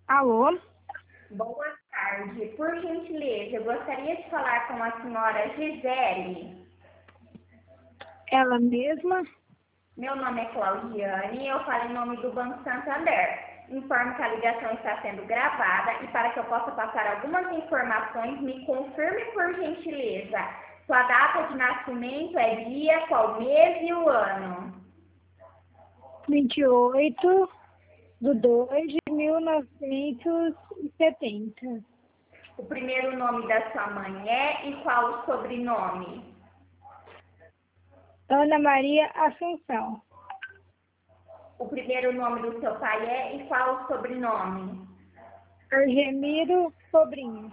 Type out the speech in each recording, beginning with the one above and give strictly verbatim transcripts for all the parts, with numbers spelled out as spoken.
Alô? Boa tarde. Por gentileza, eu gostaria de falar com a senhora Gisele. Ela mesma? Meu nome é Claudiane e eu falo em nome do Banco Santander. Informo que a ligação está sendo gravada e para que eu possa passar algumas informações, me confirme por gentileza. Sua data de nascimento é dia, qual mês e o ano? vinte e oito de dois de mil novecentos e setenta. O primeiro nome da sua mãe é e qual o sobrenome? Ana Maria Assunção. O primeiro nome do seu pai é e qual o sobrenome? Argemiro Sobrinho.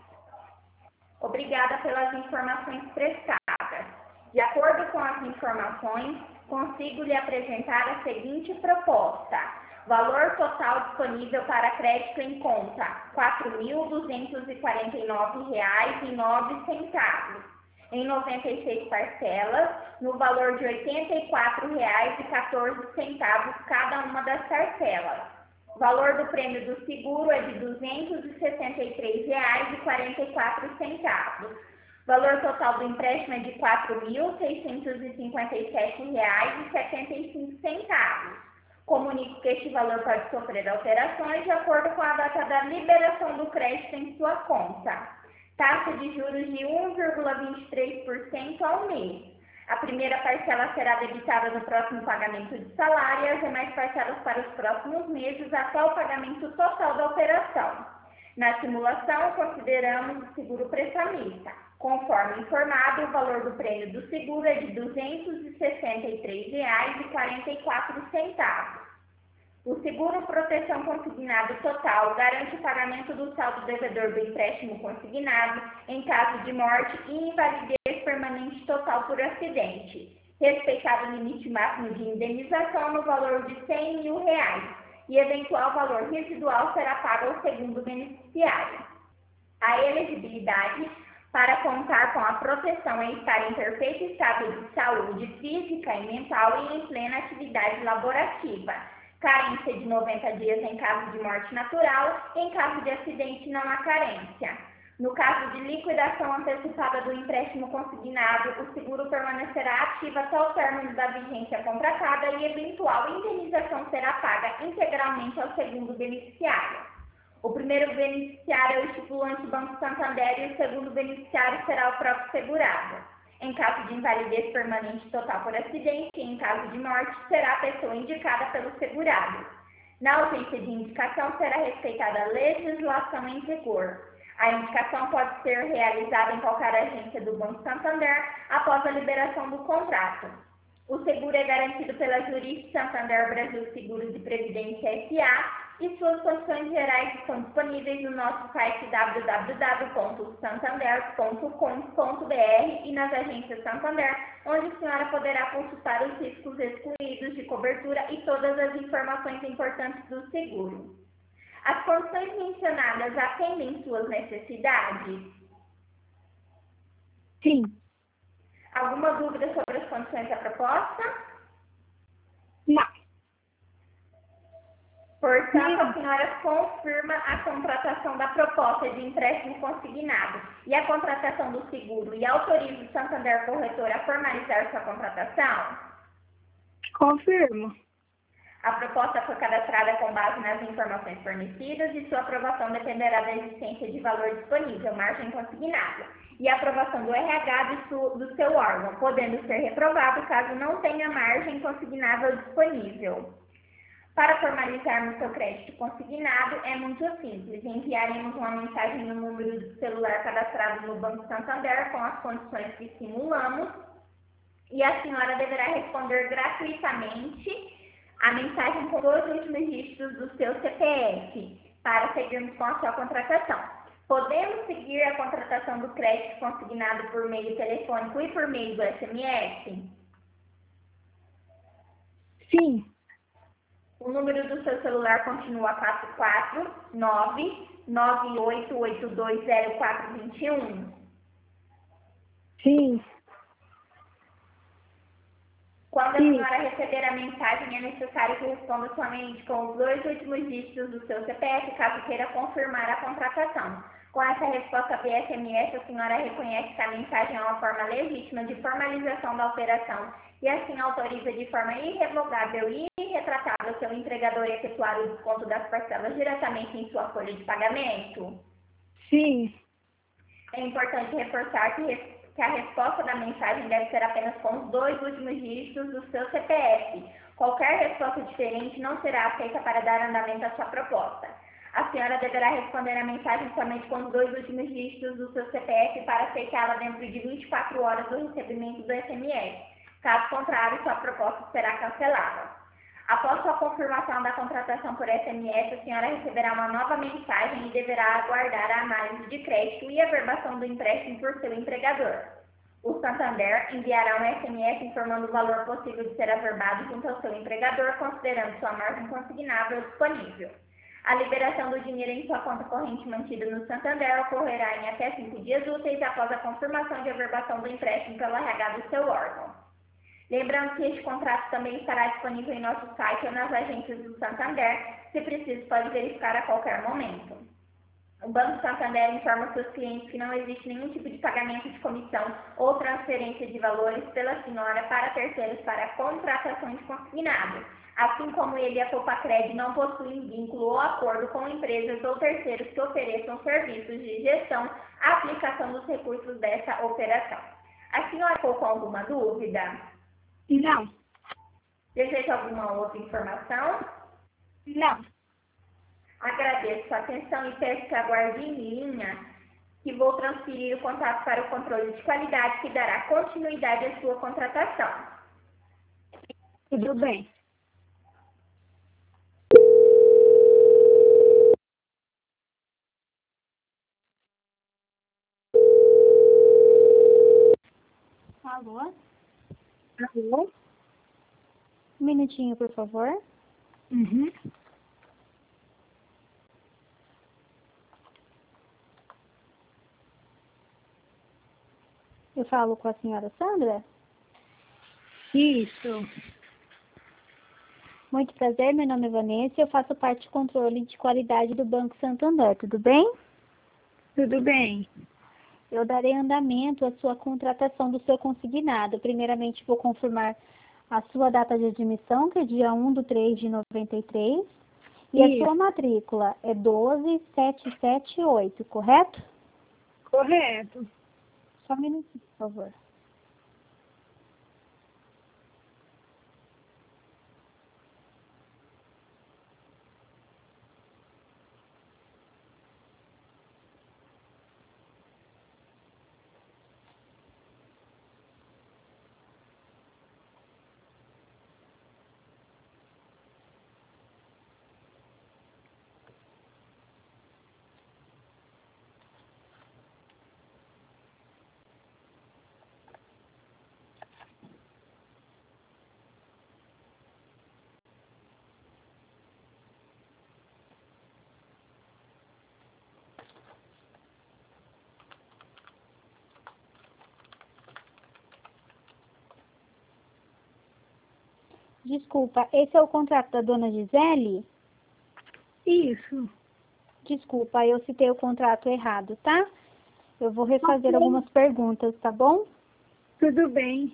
Obrigada pelas informações prestadas. De acordo com as informações, consigo lhe apresentar a seguinte proposta. Valor total disponível para crédito em conta, quatro mil duzentos e quarenta e nove reais e nove centavos, em noventa e seis parcelas, no valor de oitenta e quatro reais e quatorze centavos cada uma das parcelas. O valor do prêmio do seguro é de duzentos e sessenta e três reais e quarenta e quatro centavos. O valor total do empréstimo é de quatro mil seiscentos e cinquenta e sete reais e setenta e cinco centavos. Comunico que este valor pode sofrer alterações de acordo com a data da liberação do crédito em sua conta. Taxa de juros de um vírgula vinte e três por cento ao mês. A primeira parcela será debitada no próximo pagamento de salário e as demais parcelas para os próximos meses até o pagamento total da operação. Na simulação, consideramos o seguro prestamista. Conforme informado, o valor do prêmio do seguro é de duzentos e sessenta e três reais e quarenta e quatro centavos. O seguro proteção consignado total garante o pagamento do saldo devedor do empréstimo consignado em caso de morte e invalidez permanente total por acidente, respeitado o limite máximo de indenização no valor de cem mil reais e eventual valor residual será pago ao segundo beneficiário. A elegibilidade para contar com a proteção é estar em perfeito estado de saúde física e mental e em plena atividade laborativa. Carência de noventa dias em caso de morte natural, em caso de acidente não há carência. No caso de liquidação antecipada do empréstimo consignado, o seguro permanecerá ativo até o término da vigência contratada e eventual indenização será paga integralmente ao segundo beneficiário. O primeiro beneficiário é o estipulante Banco Santander e o segundo beneficiário será o próprio segurado. Em caso de invalidez permanente total por acidente e em caso de morte, será a pessoa indicada pelo segurado. Na ausência de indicação, será respeitada a legislação em vigor. A indicação pode ser realizada em qualquer agência do Banco Santander após a liberação do contrato. O seguro é garantido pela Juris Santander Brasil Seguros de Previdência S A e suas condições gerais estão disponíveis no nosso site w w w ponto santander ponto com ponto b r e nas agências Santander, onde a senhora poderá consultar os riscos excluídos de cobertura e todas as informações importantes do seguro. As condições mencionadas atendem suas necessidades? Sim. Alguma dúvida sobre as condições da proposta? Não. Portanto, a senhora confirma a contratação da proposta de empréstimo consignado e a contratação do seguro e autoriza o Santander Corretora a formalizar sua contratação? Confirmo. A proposta foi cadastrada com base nas informações fornecidas e sua aprovação dependerá da existência de valor disponível, margem consignada, e a aprovação do R H do, su, do seu órgão, podendo ser reprovado caso não tenha margem consignável disponível. Para formalizarmos seu crédito consignado, é muito simples. Enviaremos uma mensagem no número do celular cadastrado no Banco Santander com as condições que simulamos e a senhora deverá responder gratuitamente a mensagem com os últimos dígitos do seu C P F para seguirmos com a sua contratação. Podemos seguir a contratação do crédito consignado por meio telefônico e por meio do S M S? Sim. O número do seu celular continua quatro quatro nove nove oito oito dois zero quatro dois um? Sim. Quando a Sim. senhora receber a mensagem, é necessário que responda somente com os dois últimos dígitos do seu C P F, caso queira confirmar a contratação. Com essa resposta via S M S, a senhora reconhece que a mensagem é uma forma legítima de formalização da operação e assim autoriza de forma irrevogável e irretratável seu entregador a efetuar o desconto das parcelas diretamente em sua folha de pagamento? Sim. É importante reforçar que, que a resposta da mensagem deve ser apenas com os dois últimos dígitos do seu C P F. Qualquer resposta diferente não será aceita para dar andamento à sua proposta. A senhora deverá responder a mensagem somente com os dois últimos dígitos do seu C P F para aceitá-la dentro de vinte e quatro horas do recebimento do S M S. Caso contrário, sua proposta será cancelada. Após sua confirmação da contratação por S M S, a senhora receberá uma nova mensagem e deverá aguardar a análise de crédito e a averbação do empréstimo por seu empregador. O Santander enviará um S M S informando o valor possível de ser averbado junto ao seu empregador, considerando sua margem consignável disponível. A liberação do dinheiro em sua conta corrente mantida no Santander ocorrerá em até cinco dias úteis após a confirmação de averbação do empréstimo pelo R H do seu órgão. Lembrando que este contrato também estará disponível em nosso site ou nas agências do Santander. Se preciso, pode verificar a qualquer momento. O Banco Santander informa seus clientes que não existe nenhum tipo de pagamento de comissão ou transferência de valores pela senhora para terceiros para contratação de consignado, assim como ele e a Copacred não possuem vínculo ou acordo com empresas ou terceiros que ofereçam serviços de gestão, aplicação dos recursos dessa operação. A senhora ficou com alguma dúvida? Não. Deseja alguma outra informação? Não. Agradeço sua atenção e peço que aguarde em linha, que vou transferir o contato para o controle de qualidade, que dará continuidade à sua contratação. Tudo bem. Alô? Alô? Um minutinho, por favor. Uhum. Eu falo com a senhora Sandra? Isso. Muito prazer, meu nome é Vanessa e eu faço parte do controle de qualidade do Banco Santander, tudo bem? Tudo bem. Eu darei andamento à sua contratação do seu consignado. Primeiramente, vou confirmar a sua data de admissão, que é dia um de três de noventa e três, e Isso. a sua matrícula é doze mil setecentos e setenta e oito, correto? Correto. Só um minutinho, por favor. Desculpa, esse é o contrato da dona Gisele? Isso. Desculpa, eu citei o contrato errado, tá? Eu vou refazer Ok. algumas perguntas, tá bom? Tudo bem.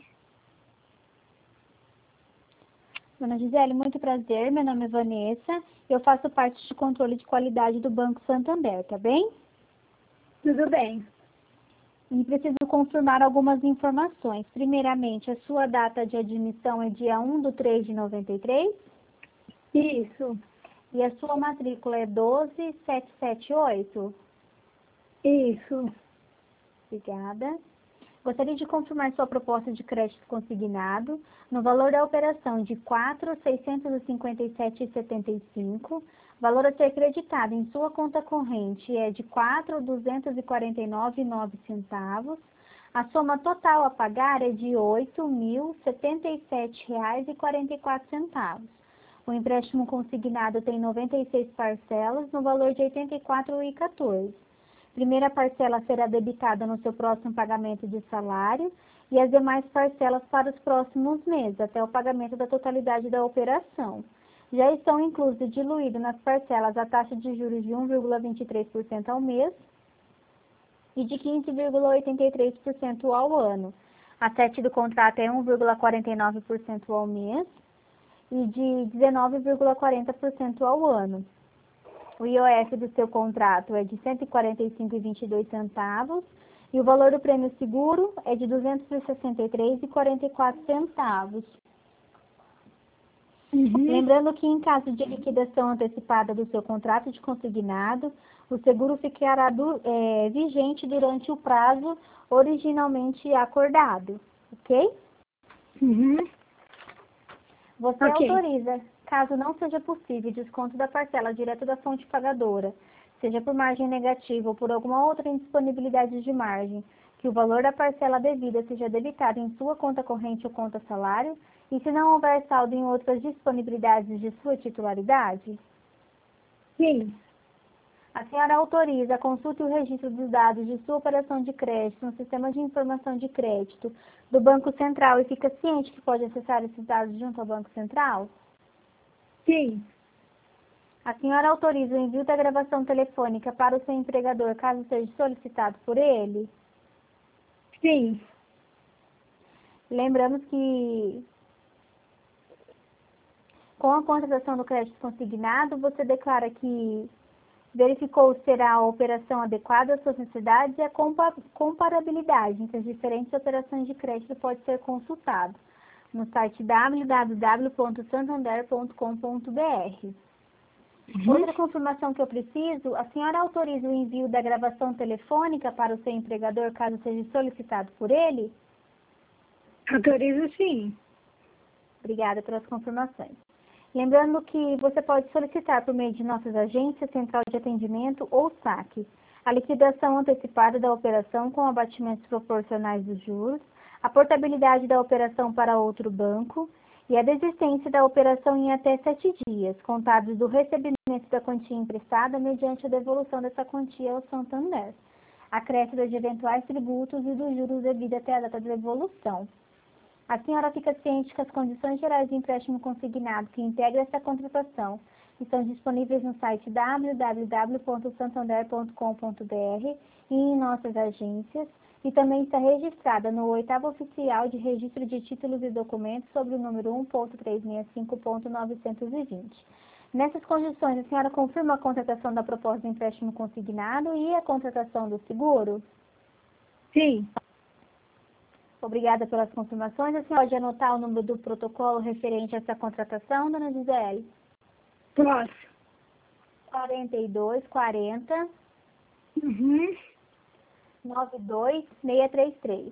Dona Gisele, muito prazer. Meu nome é Vanessa. Eu faço parte de controle de qualidade do Banco Santander, tá bem? Tudo bem. E preciso confirmar algumas informações. Primeiramente, a sua data de admissão é dia um de três de noventa e três Isso. e a sua matrícula é doze mil setecentos e setenta e oito. Isso. Obrigada. Gostaria de confirmar sua proposta de crédito consignado no valor da operação de quatro mil seiscentos e cinquenta e sete reais e setenta e cinco centavos. Valor a ser creditado em sua conta corrente é de quatro mil duzentos e quarenta e nove reais e nove centavos. A soma total a pagar é de oito mil setenta e sete reais e quarenta e quatro centavos. O empréstimo consignado tem noventa e seis parcelas no valor de oitenta e quatro reais e quatorze centavos. Primeira parcela será debitada no seu próximo pagamento de salário e as demais parcelas para os próximos meses, até o pagamento da totalidade da operação. Já estão inclusos e diluídos nas parcelas a taxa de juros de um vírgula vinte e três por cento ao mês e de quinze vírgula oitenta e três por cento ao ano. A sete do contrato é um vírgula quarenta e nove por cento ao mês e de dezenove vírgula quarenta por cento ao ano. O I O F do seu contrato é de cento e quarenta e cinco vírgula vinte e dois centavos e o valor do prêmio seguro é de duzentos e sessenta e três vírgula quarenta e quatro centavos. Uhum. Lembrando que em caso de liquidação antecipada do seu contrato de consignado, o seguro ficará do, é, vigente durante o prazo originalmente acordado, ok? Uhum. Você Ok. autoriza, caso não seja possível, desconto da parcela direto da fonte pagadora, seja por margem negativa ou por alguma outra indisponibilidade de margem, que o valor da parcela devida seja debitado em sua conta corrente ou conta salário, e se não houver saldo em outras disponibilidades de sua titularidade? Sim. A senhora autoriza a consulta e o registro dos dados de sua operação de crédito no sistema de informação de crédito do Banco Central e fica ciente que pode acessar esses dados junto ao Banco Central? Sim. A senhora autoriza o envio da gravação telefônica para o seu empregador caso seja solicitado por ele? Sim. Lembramos que com a contratação do crédito consignado, você declara que verificou se será a operação adequada às suas necessidades e a compa comparabilidade entre as diferentes operações de crédito pode ser consultado no site w w w ponto santander ponto com ponto b r. Uhum. Outra confirmação que eu preciso, a senhora autoriza o envio da gravação telefônica para o seu empregador caso seja solicitado por ele? Autorizo sim. Obrigada pelas confirmações. Lembrando que você pode solicitar por meio de nossas agências, central de atendimento ou saque, a liquidação antecipada da operação com abatimentos proporcionais dos juros, a portabilidade da operação para outro banco e a desistência da operação em até sete dias, contados do recebimento da quantia emprestada mediante a devolução dessa quantia ao Santander, acréscimo de eventuais tributos e dos juros devidos até a data de devolução. A senhora fica ciente que as condições gerais de empréstimo consignado que integram essa contratação estão disponíveis no site w w w ponto santander ponto com ponto b r e em nossas agências, e também está registrada no oitavo oficial de registro de títulos e documentos sobre o número um ponto trezentos e sessenta e cinco ponto novecentos e vinte. Nessas condições, a senhora confirma a contratação da proposta de empréstimo consignado e a contratação do seguro? Sim. Obrigada pelas confirmações. A senhora pode anotar o número do protocolo referente a essa contratação, dona Gisele? Posso. quarenta e dois, quarenta, Uhum. noventa e dois, seiscentos e trinta e três.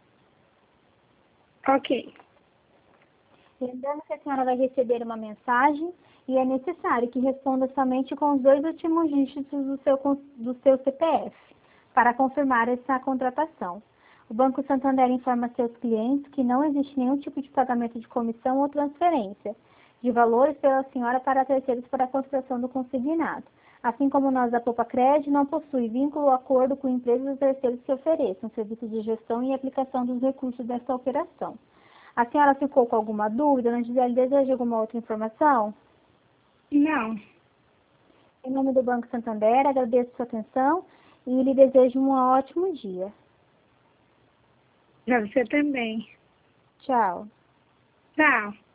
Ok. Lembrando que a senhora vai receber uma mensagem e é necessário que responda somente com os dois últimos dígitos do seu, do seu C P F para confirmar essa contratação. O Banco Santander informa seus clientes que não existe nenhum tipo de pagamento de comissão ou transferência de valores pela senhora para terceiros para a contratação do consignado. Assim como nós da Poupa Cred, não possui vínculo ou acordo com empresas ou terceiros que ofereçam serviços de gestão e aplicação dos recursos desta operação. A senhora ficou com alguma dúvida? Dona Gisele, deseja alguma outra informação? Não. Em nome do Banco Santander, agradeço sua atenção e lhe desejo um ótimo dia. Pra você também. Tchau. Tchau.